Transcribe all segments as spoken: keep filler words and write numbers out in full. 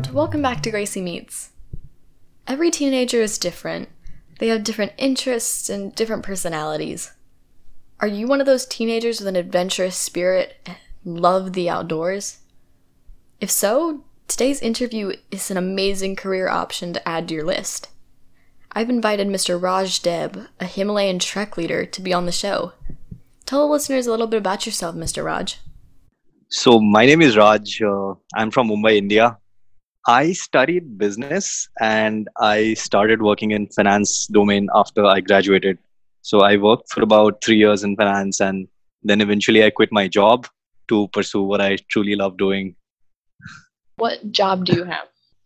Welcome back to Gracie Meets. Every teenager is different. They have different interests and different personalities. Are you one of those teenagers with an adventurous spirit and love the outdoors? If so, today's interview is an amazing career option to add to your list. I've invited Mister Raj Deb, a Himalayan trek leader, to be on the show. Tell the listeners a little bit about yourself, Mister Raj. So my name is Raj. Uh, I'm from Mumbai, India. I studied business and I started working in finance domain after I graduated. So I worked for about three years in finance, and then eventually I quit my job to pursue what I truly love doing. What job do you have?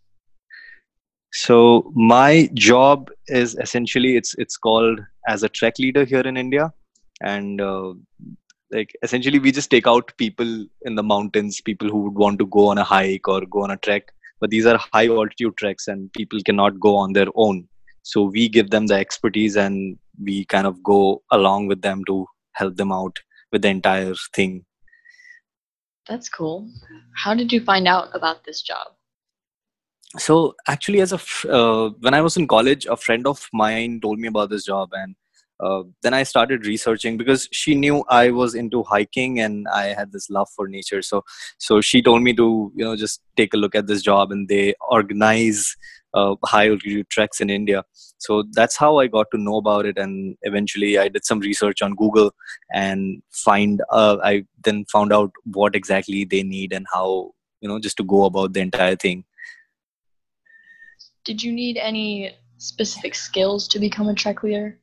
So my job is essentially it's it's called as a trek leader here in India, and uh, like essentially we just take out people in the mountains, people who would want to go on a hike or go on a trek, but these are high altitude treks and people cannot go on their own. So we give them the expertise and we kind of go along with them to help them out with the entire thing. That's cool. How did you find out about this job? So actually, as a f- uh, when I was in college, a friend of mine told me about this job, and uh, then I started researching because she knew I was into hiking and I had this love for nature. So, so she told me to you know just take a look at this job, and they organize uh, high altitude treks in India. So that's how I got to know about it, and eventually I did some research on Google and find uh, I then found out what exactly they need and how you know just to go about the entire thing. Did you need any specific skills to become a trek leader?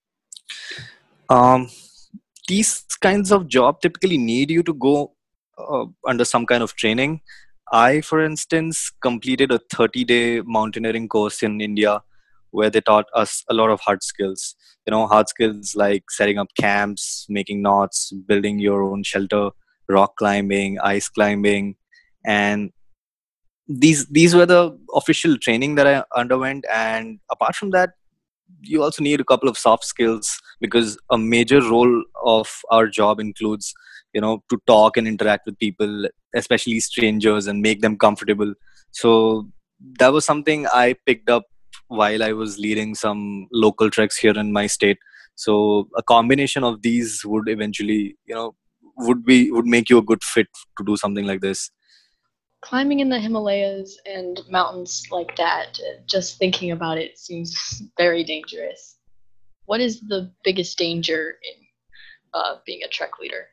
Um, these kinds of job typically need you to go uh, under some kind of training. I, for instance, completed a thirty-day mountaineering course in India where they taught us a lot of hard skills. You know, hard skills like setting up camps, making knots, building your own shelter, rock climbing, ice climbing, and these these were the official training that I underwent. And apart from that, you also need a couple of soft skills because a major role of our job includes you know to talk and interact with people, especially strangers, and make them comfortable. So that was something I picked up while I was leading some local treks here in my state. So a combination of these would eventually you know would be would make you a good fit to do something like this. Climbing in the Himalayas and mountains like that, just thinking about it seems very dangerous. What is the biggest danger in uh, being a trek leader?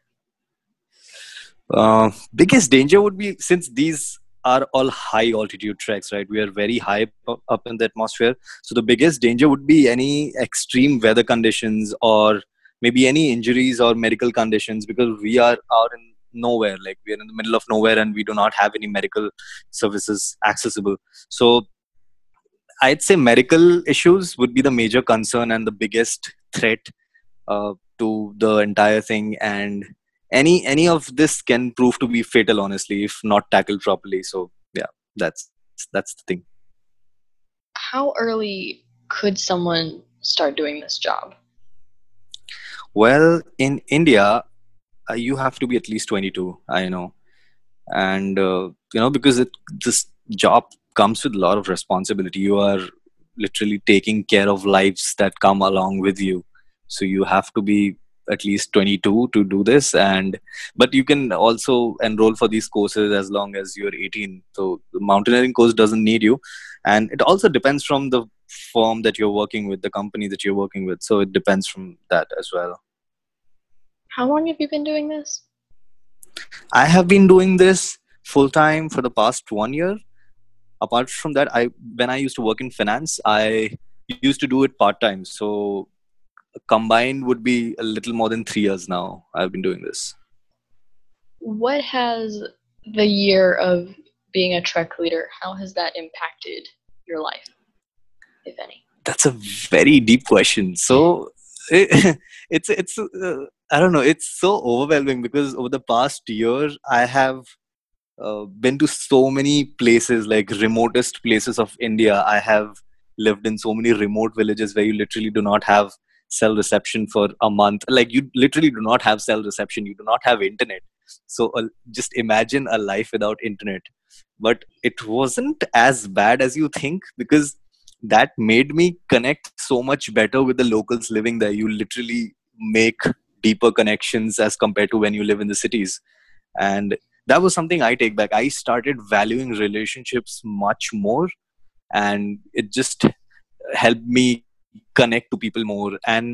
Uh, biggest danger would be, since these are all high altitude treks, right? We are very high up up in the atmosphere. So the biggest danger would be any extreme weather conditions or maybe any injuries or medical conditions, because we are out in nowhere, like we are in the middle of nowhere and we do not have any medical services accessible. So I'd say medical issues would be the major concern and the biggest threat uh, to the entire thing, and any any of this can prove to be fatal, honestly, if not tackled properly. So yeah, that's that's the thing. How early could someone start doing this job? Well, in India, uh, you have to be at least twenty-two, I know. And uh, you know because it this job comes with a lot of responsibility. You are literally taking care of lives that come along with you, so you have to be at least twenty-two to do this. And but you can also enroll for these courses as long as you're eighteen. So the mountaineering course doesn't need you, and it also depends from the firm that you're working with, the company that you're working with. So it depends from that as well. How long have you been doing this? I have been doing this full time for the past one year. Apart from that, I when I used to work in finance, I used to do it part time. So combined would be a little more than three years now. I've been doing this. What has the year of being a trek leader, how has that impacted your life, if any? That's a very deep question. So it, it's it's uh, I don't know. It's so overwhelming because over the past year, I have uh, been to so many places, like remotest places of India. I have lived in so many remote villages where you literally do not have cell reception for a month. Like you literally do not have cell reception. You do not have internet. So uh, just imagine a life without internet. but it wasn't as bad as you think, because that made me connect so much better with the locals living there. You literally make deeper connections as compared to when you live in the cities. And that was something I take back. I started valuing relationships much more, and it just helped me connect to people more. And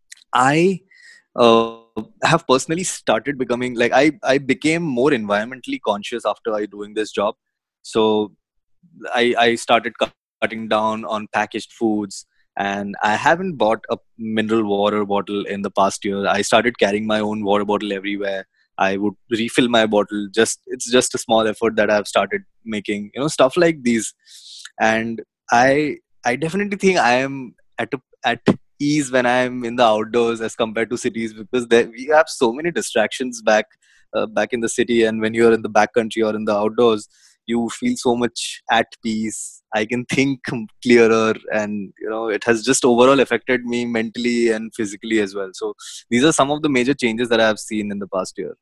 I uh, have personally started becoming like I I became more environmentally conscious after I doing this job. So I I started cutting down on packaged foods, and I haven't bought a mineral water bottle in the past year. I started carrying my own water bottle everywhere. I would refill my bottle. Just it's just a small effort that I've started making. You know, stuff like these. And I I definitely think I am at a, at ease when I'm in the outdoors as compared to cities, because there, we have so many distractions back uh, back in the city, and when you're in the back country or in the outdoors, you feel so much at peace. I can think clearer, and you know it has just overall affected me mentally and physically as well. So these are some of the major changes that I have seen in the past year.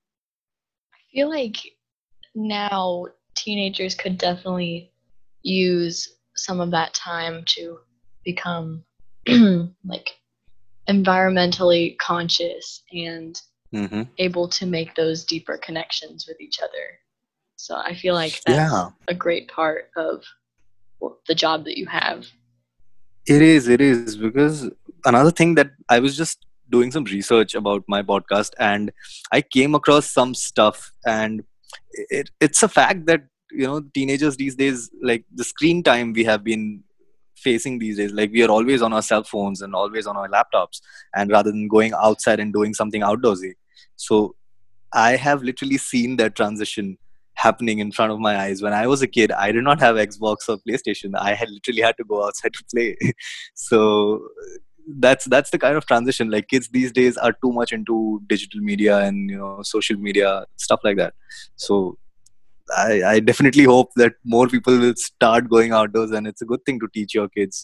I feel like now teenagers could definitely use some of that time to become like environmentally conscious and Mm-hmm. able to make those deeper connections with each other. So I feel like that's Yeah, a great part of the job that you have. it is. It is because another thing that I was just doing some research about my podcast, and I came across some stuff, and it, it's a fact that you know teenagers these days, like the screen time we have been facing these days, like we are always on our cell phones and always on our laptops, and rather than going outside and doing something outdoorsy. So I have literally seen that transition happening in front of my eyes. When I was a kid, I did not have Xbox or PlayStation. I had literally had to go outside to play. So that's that's the kind of transition. Like kids these days are too much into digital media and you know social media stuff like that. So I, I definitely hope that more people will start going outdoors, and it's a good thing to teach your kids.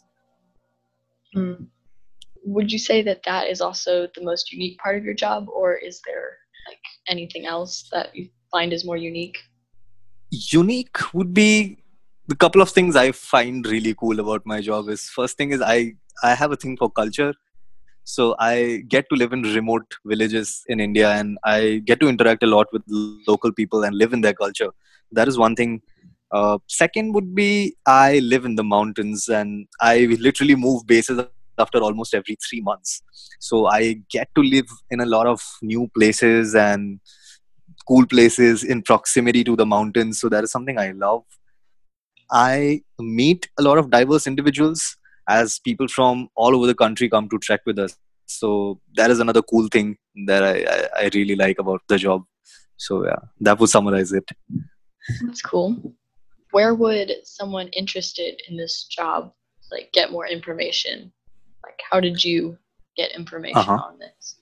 Mm. Would you say that that is also the most unique part of your job, or is there like anything else that you find is more unique? Unique would be the couple of things I find really cool about my job is, first thing is I I have a thing for culture. So I get to live in remote villages in India, and I get to interact a lot with local people and live in their culture. That is one thing. Uh, second would be I live in the mountains, and I literally move bases after almost every three months. So I get to live in a lot of new places and cool places in proximity to the mountains. So that is something I love. I meet a lot of diverse individuals as people from all over the country come to trek with us. So that is another cool thing that I, I, I really like about the job. So yeah, that would summarize it. That's cool. Where would someone interested in this job like get more information? Like how did you get information Uh-huh. on this?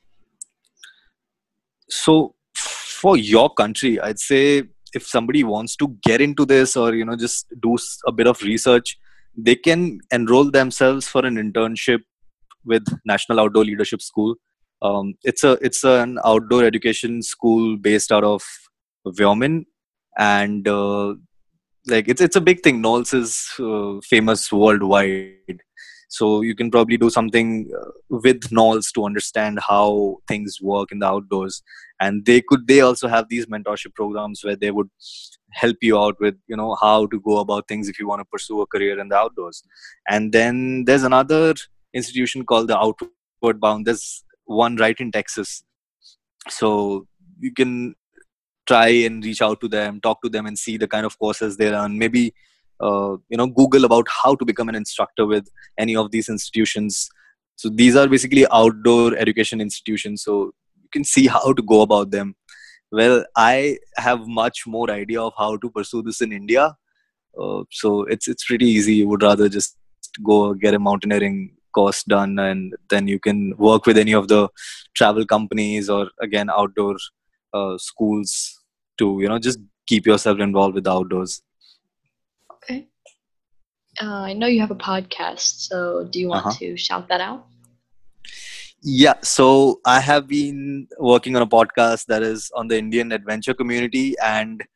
So for your country, I'd say if somebody wants to get into this or you know just do s- a bit of research, they can enroll themselves for an internship with National Outdoor Leadership School. Um, it's a it's an outdoor education school based out of Wyoming, and uh, like it's it's a big thing. Knowles is uh, famous worldwide, so you can probably do something uh, with Knowles to understand how things work in the outdoors. And they could they also have these mentorship programs where they would help you out with you know how to go about things if you want to pursue a career in the outdoors. And then there's another institution called the Outward Bound. There's one right in Texas, so you can try and reach out to them, talk to them, and see the kind of courses they run. Maybe uh, you know Google about how to become an instructor with any of these institutions. So these are basically outdoor education institutions. So you can see how to go about them. Well, I have much more idea of how to pursue this in India. Uh, so it's it's pretty easy. You would rather just go get a mountaineering course done, and then you can work with any of the travel companies or again outdoor uh, schools to you know just keep yourself involved with the outdoors. Okay. Uh, I know you have a podcast, so do you want Uh-huh. to shout that out? Yeah, so I have been working on a podcast that is on the Indian adventure community, and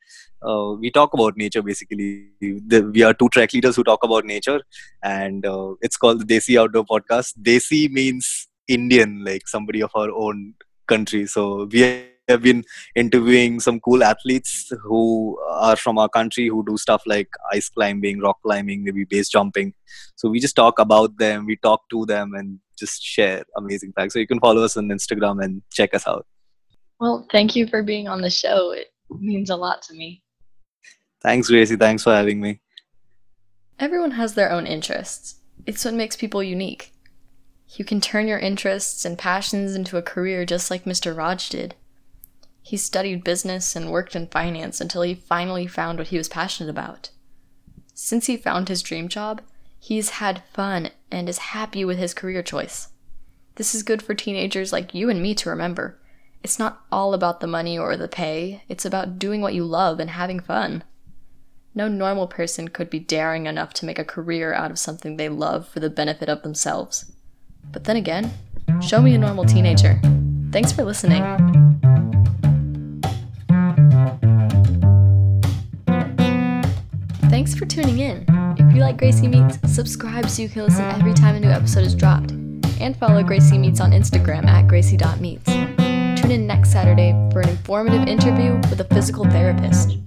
uh, we talk about nature basically. The, we are two track leaders who talk about nature, and uh, it's called the Desi Outdoor Podcast. Desi means Indian, like somebody of our own country. So we have been interviewing some cool athletes who are from our country who do stuff like ice climbing, rock climbing, maybe base jumping. So we just talk about them, we talk to them, and just share amazing facts. So you can follow us on Instagram and check us out. Well, thank you for being on the show. It means a lot to me. Thanks, Gracie. Thanks for having me. Everyone has their own interests. It's what makes people unique. You can turn your interests and passions into a career just like Mister Raj did. He studied business and worked in finance until he finally found what he was passionate about. Since he found his dream job, he's had fun and is happy with his career choice. This is good for teenagers like you and me to remember. It's not all about the money or the pay, it's about doing what you love and having fun. No normal person could be daring enough to make a career out of something they love for the benefit of themselves. But then again, show me a normal teenager. Thanks for listening. Thanks for tuning in. If you like Gracie Meets, subscribe so you can listen every time a new episode is dropped. And follow Gracie Meets on Instagram at gracie dot meets. Tune in next Saturday for an informative interview with a physical therapist.